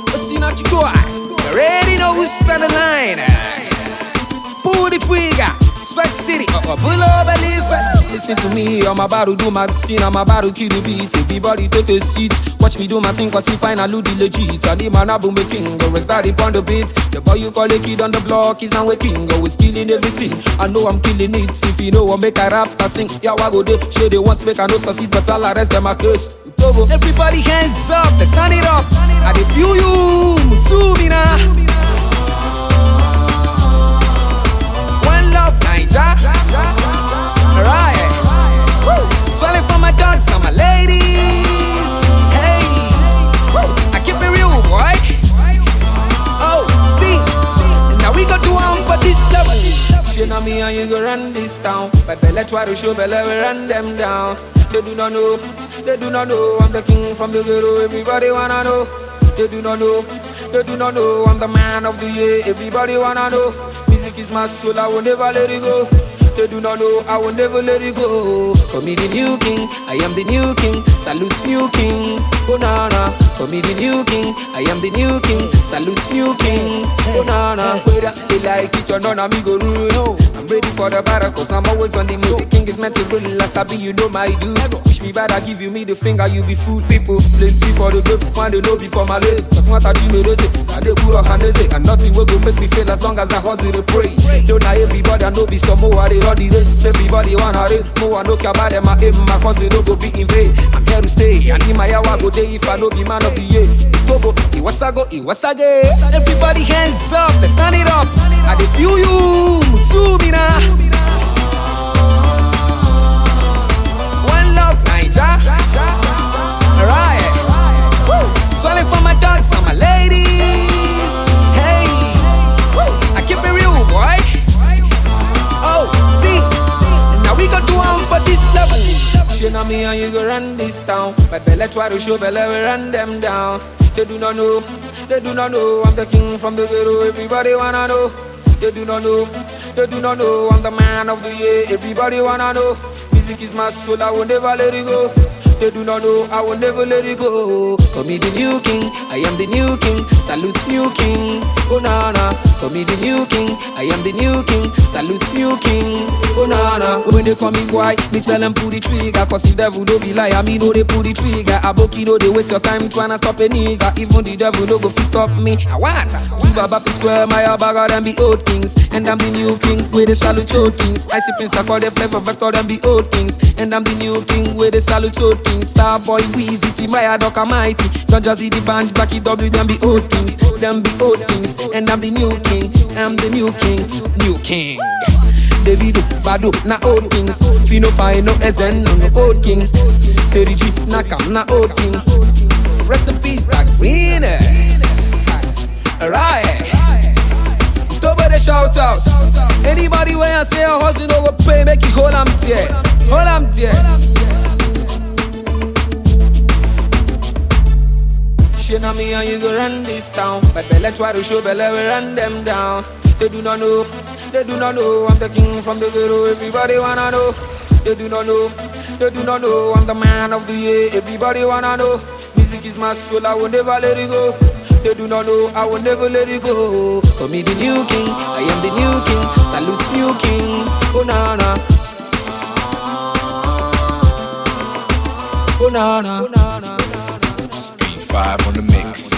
see not you go. You already know who's on the line. Pull the trigger. Swag City, pull over, leave. Listen to me, I'm about to do my thing, I'm about to kill the beat. Everybody take a seat, watch me do my thing, cause if I finally the legit. And the man I boom making, go start it on the beat. The boy you call a kid on the block is now waking, go is killing everything. I know I'm killing it, if you know I make a rap, I sing. Yeah, I go there, shit they want to make I no succeed, but all the rest them a curse. Everybody hands up, let's turn it off. I dey feel you, Mutsumi na. One love, Naija. Alright. Swelling for my dogs and my ladies. Hey. I keep it real, boy. Oh, see. Now we got to for this level. Shit on me and you go run this town. But Bella try to show Bella, we run them down. They do not know, they do not know I'm the king from the ghetto, everybody wanna know. They do not know, they do not know I'm the man of the year, everybody wanna know. Music is my soul, I will never let it go. They do not know, I will never let it go. For me the new king, I am the new king. Salute new king, oh na na. For me the new king, I am the new king. Salute new king, oh na na. Whether they like it or not, me go rule. I'm ready for the battle, cause I'm always on the move. The king is meant to rule, last I be, you know my dude. Wish me bad, I give you me the finger, you be fool people. Plenty for the good, one they know before my leg. Cause what I do, me do say, I do good or hand say. And nothing will go make me feel as long as I hustle to pray. Don't I everybody, I know be some more, they run the race. Everybody wanna read, more I know about them, I aim, my cause they don't go be in vain. I'm here to stay, and in my hour go day if I know be man of the year. Go, it was a go, it was a go. Everybody hands up, let's turn it off. I dey feel you, Mutsumi na. One love, Naija. Alright. Swelling for my dogs and my ladies. Hey. I keep it real, boy. Oh, see. Now we got to for this level. Shit on me and you go run this town. But Bella try to show Bella, we run them down. They do not know, they do not know I'm the king from the ghetto, everybody wanna know. They do not know, they do not know I'm the man of the year, everybody wanna know. Music is my soul, I will never let it go. They do not know, I will never let it go. For me the new king, I am the new king. Salute new king, oh na na. For me the new king, I am the new king. Salute new king, oh na na. When they call me boy, me tell them pull the trigger. Cause if devil don't be liar, me know they pull the trigger. Aboki know they waste your time tryna stop a nigga. Even the devil no go fi stop me. I want to Baba square, my abaga them be old kings. And I'm the new king, with the salute old kings. I sip in I the flavor vector them be old kings. And I'm the new king, with the salute old kings. Star boy Weezy, Timaya Doc Mighty. Don't just see the band, Blackie W, them be old kings. Them be old kings. And I'm the new king, I'm the new king, new king. Davido, Bado, na old kings. Fino Fine, no Ezen, no old kings. Terry G, Nakam, na old king. Recipes that green. Alright. Nobody shout out. Anybody where I say a hustle over pay, make it hold am there. Hold am there. Shit on me and you go run this town. But Bella try to show Bella, we run them down. They do not know, they do not know I'm the king from the ghetto, everybody wanna know. They do not know, they do not know I'm the man of the year, everybody wanna know. Music is my soul, I will never let it go. They do not know, I will never let it go. For me the new king, I am the new king. Salute new king, oh na na. Oh na na. Speed 5 on the mix.